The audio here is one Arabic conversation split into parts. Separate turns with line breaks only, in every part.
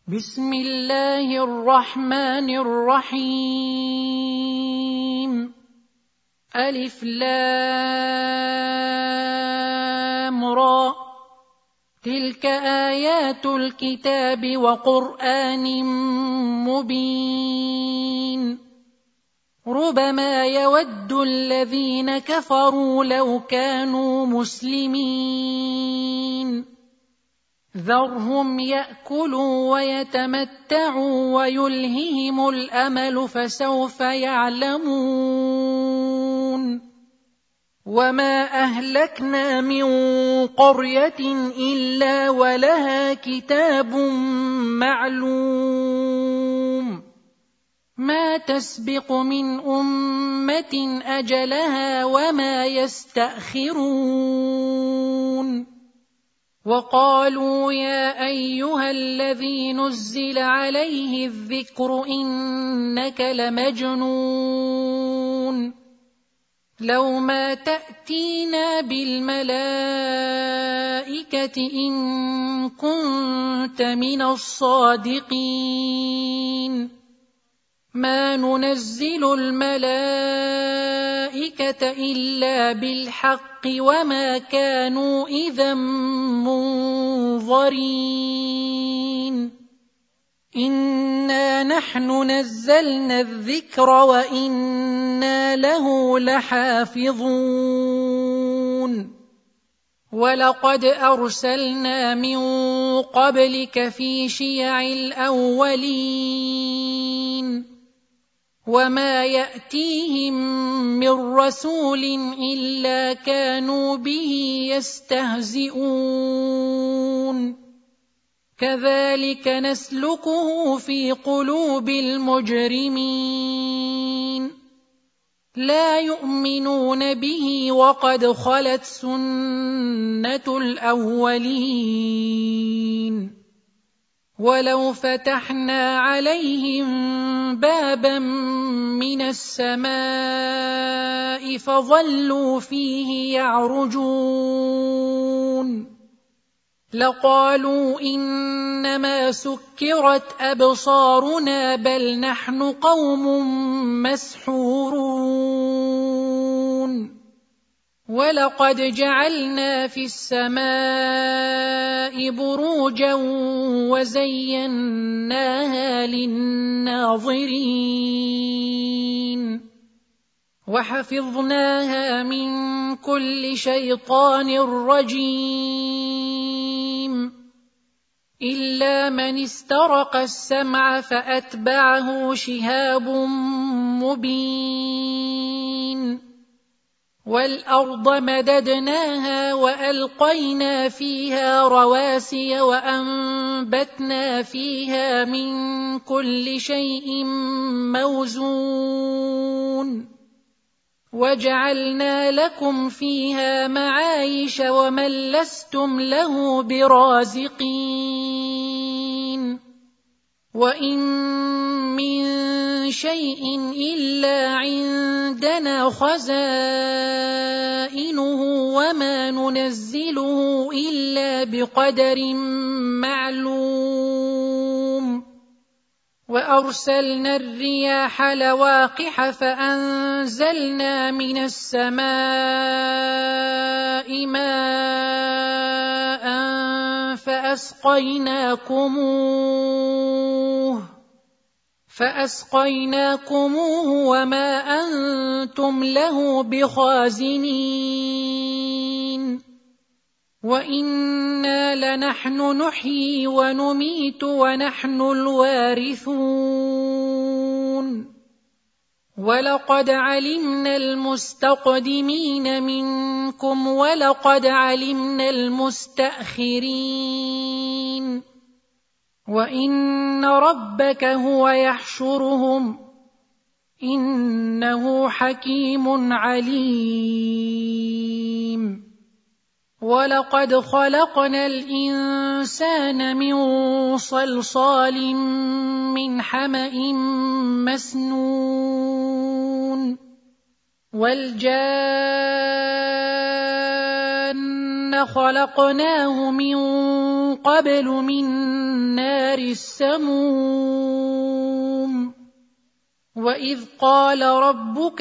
بسم الله الرحمن الرحيم. ألف لام را، تلك آيات الكتاب وقرآن مبين. ربما يود الذين كفروا لو كانوا مسلمين. ذرهم يأكلوا ويتمتعوا ويلههم الأمل فسوف يعلمون. وما أهلكنا من قرية إلا ولها كتاب معلوم، ما تسبق من أمة أجلها وما يستأخرون. وقالوا يا أيها الذي نزل عليه الذكر إنك لمجنون، لو ما تأتينا بالملائكة إن كنت من الصادقين. ما ننزل الملائكة إلا بالحق وما كانوا إذا منظرين. إنا نحن نزلنا الذكر وإنا له لحافظون. ولقد أرسلنا من قبلك في شيع الأولين، وما يأتيهم من رسول إلا كانوا به يستهزئون. كذلك نسلكه في قلوب المجرمين. لا يؤمنون به وقد خلت سنة الأولين. ولو فتحنا عليهم بابا من السماء فظلوا فيه يعرجون لقالوا إنما سكرت أبصارنا بل نحن قوم مسحورون. ولقد جعلنا في السماء بروجا وزيناها للناظرين وحفظناها من كل شيطان رجيم إلا من استرق السمع فأتبعه شهاب مبين. والأرض مددناها وألقينا فيها رواسي وأنبتنا فيها من كل شيء موزون وجعلنا لكم فيها معايش ومن لستم له برازقين. وإن من شيء إلا عندنا خزائنه وما ننزله إلا بقدر معلوم. وأرسلنا الرياح لواقح فأنزلنا من السماء ماء فأسقيناكموه وما أنتم له بخازنين. وإنا لنحن نحيي ونميت ونحن الوارثون. ولقد علمنا المستقدمين منكم ولقد علمنا المستأخرين. وإن ربك هو يحشرهم إنه حكيم عليم. ولقد خلقنا الإنسان من صلصال من حمأ مسنون والجان خلقناه من قبل من نار السموم وإذ قال ربك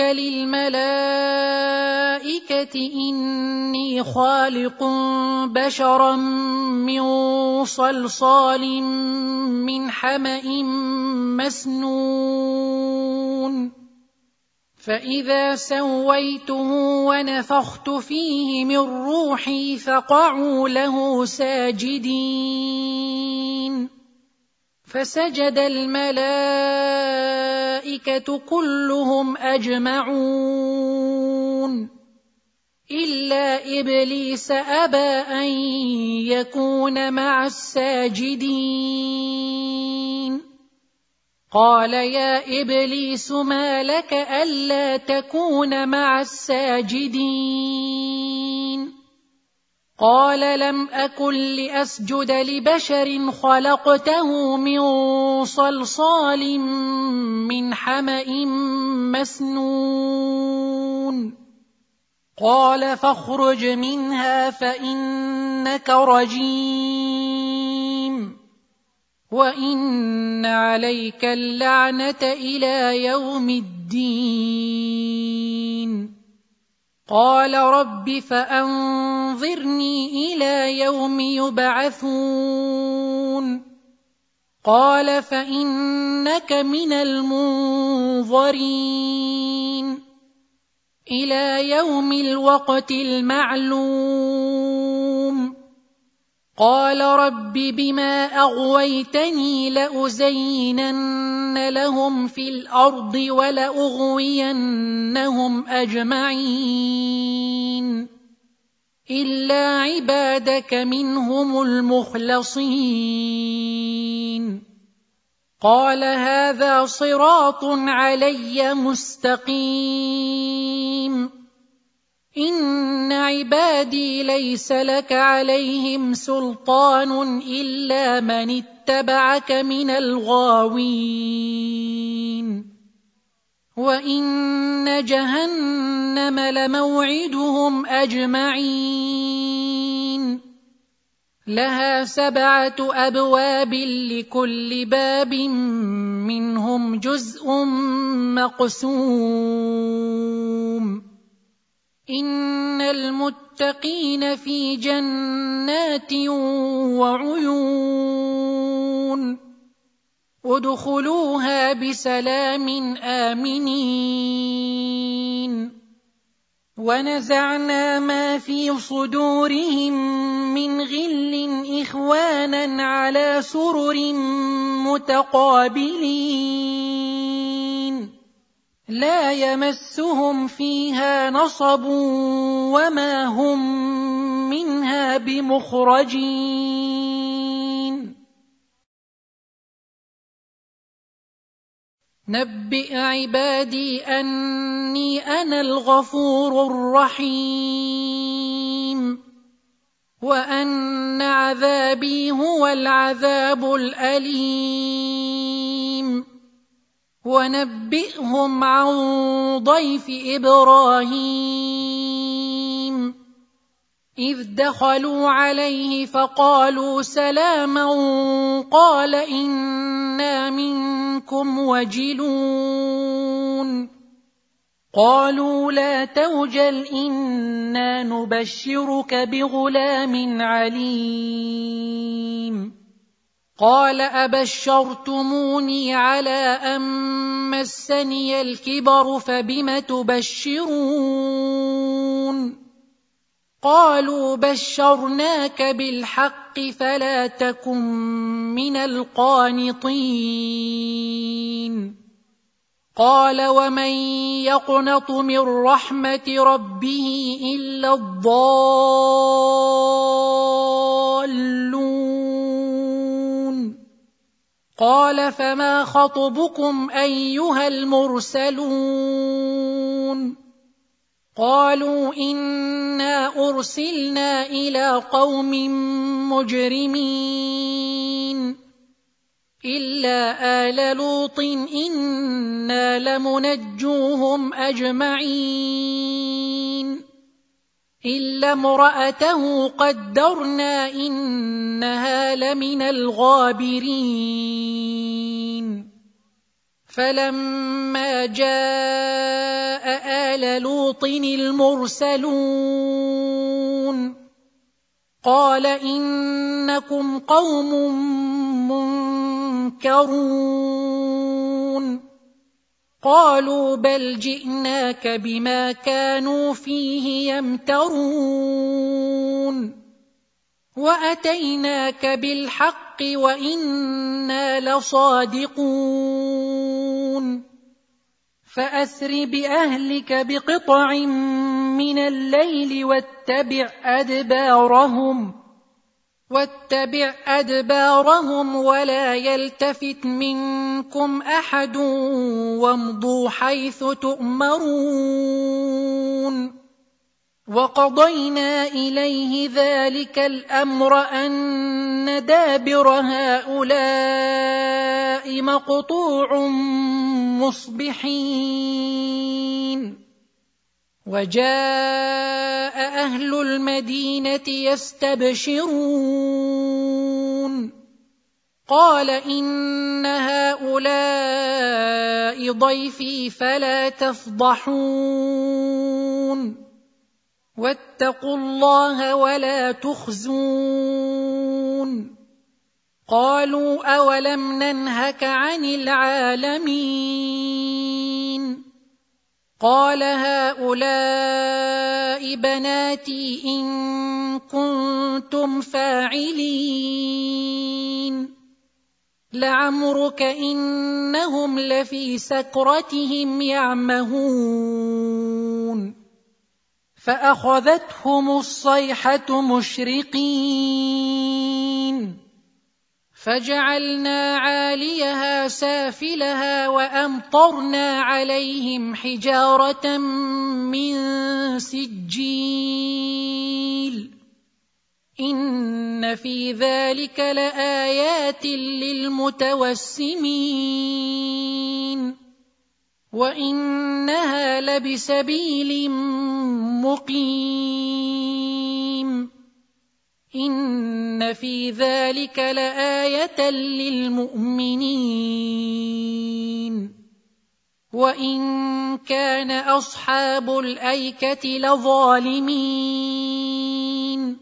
للملائكة إني خالق بشرا من صلصال من حمأ مسنون فإذا سويته ونفخت فيه من روحي فقعوا له ساجدين فسجد الملائكة كلهم أجمعون إلا إبليس أبى أن يكون مع الساجدين قال يا إبليس ما لك ألا تكون مع الساجدين قال لم أكن لأسجد لبشر خلقته من صلصال من حمأ مسنون قال فاخرج منها فإنك رجيم وإن عليك اللعنة إلى يوم الدين قال رب فأنظرني إلى يوم يبعثون قال فإنك من المنظرين إلى يوم الوقت المعلوم قال رب بما أغويتني لأزينن لهم في الأرض ولأغوينهم أجمعين إلا عبادك منهم المخلصين قال هذا صراط علي مستقيم إن عبادي ليس لك عليهم سلطان إلا من اتبعك من الغاوين وإن جهنم لموعدهم أجمعين لها 7 أبواب لكل باب منهم جزء مقسوم إن المتقين في جنات وعيون ادخلوها بسلام آمنين ونزعنا ما في صدورهم من غل إخوانا على سرر متقابلين لا يمسهم فيها نصب وما هم منها بمخرجين نبئ عبادي أني أنا الغفور الرحيم وأن عذابي هو العذاب الأليم ونبئهم عن ضيف إبراهيم إذ دخلوا عليه فقالوا سلاما قال إنا منكم وجلون قالوا لا توجل إنا نبشرك بغلام عليم قال أبشرتموني على أن مسني الكبر فبم تبشرون قالوا بشرناك بالحق فلا تكن من القانطين قال ومن يقنط من رحمة ربه إلا الضالون قال فما خطبكم أيها المرسلون قالوا إنا أرسلنا إلى قوم مجرمين إلا آل لوط إنا لمنجوهم أجمعين إلا امرأته قدرنا إنها لمن الغابرين فلما جاء آل لوط المرسلون قال إنكم قوم منكرون قالوا بل جئناك بما كانوا فيه يمترون وأتيناك بالحق وإنا لصادقون فأسر بأهلك بقطع من الليل واتبع أدبارهم ولا يلتفت منكم أحد وامضوا حيث تؤمرون وقضينا إليه ذلك الأمر أن دابر هؤلاء مقطوع مصبحين وجاء أهل المدينة يستبشرون قال إن هؤلاء ضيفي فلا تفضحون واتقوا الله ولا تخزون قالوا أولم ننهك عن العالمين قال هؤلاء بناتي إن كنتم فاعلين لعمرك إنهم لفي سكرتهم يعمهون فأخذتهم الصيحة مشرقين فجعلنا عاليها سافلها وأمطرنا عليهم حجارة من سجيل إن في ذلك لآيات للمتوسمين وإنها لبسبيل مقيم إن في ذلك لآية للمؤمنين وإن كان أصحاب الأيكة لظالمين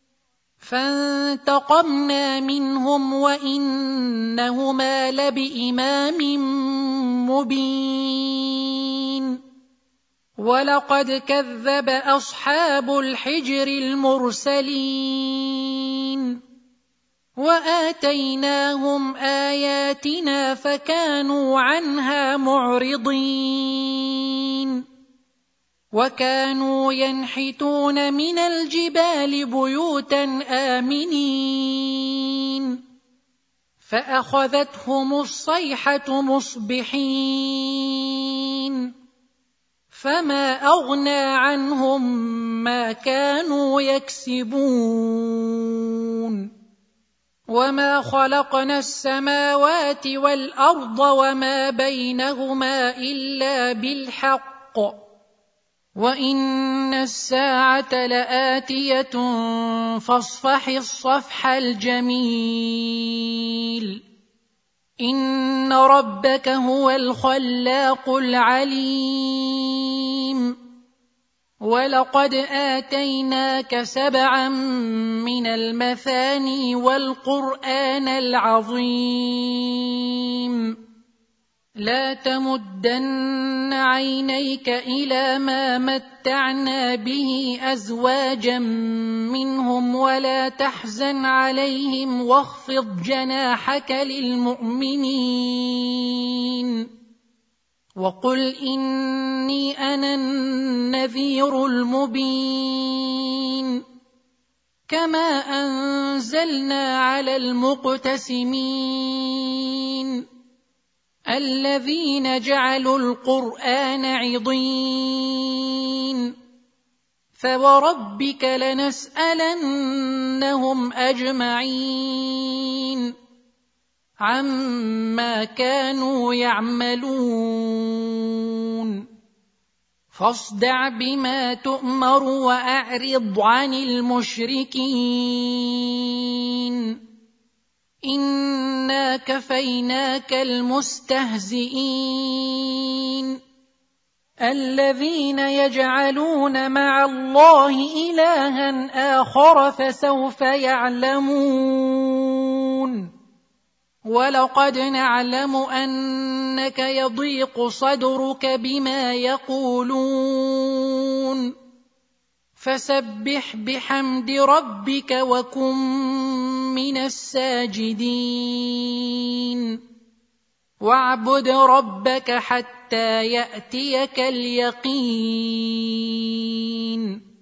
فانتقمنا منهم وإنهما لبإمام مبين ولقد كذب أصحاب الحجر المرسلين وآتيناهم آياتنا فكانوا عنها معرضين وكانوا ينحتون من الجبال بيوتا آمنين فأخذتهم الصيحة مصبحين فما أغنى عنهم ما كانوا يكسبون وما خلقنا السماوات والأرض وما بينهما إلا بالحق وإن الساعة لآتية فاصفح الصفح الجميل إن ربك هو الخلاق العليم ولقد آتيناك 7 من المثاني والقرآن العظيم لا تمدن عينيك إلى ما متعنا به أزواجا منهم ولا تحزن عليهم واخفض جناحك للمؤمنين وقل إني أنا النذير المبين كما أنزلنا على المقتسمين الذين جعلوا القرآن عضين فوربك لنسألنهم أجمعين عما كانوا يعملون فاصدع بما تؤمر وأعرض عن المشركين إنا كفيناك المستهزئين الذين يجعلون مع الله إلها آخر فسوف يعلمون ولقد نعلم أنك يضيق صدرك بما يقولون فسبح بحمد ربك وكن من الساجدين واعبد ربك حتى يأتيك اليقين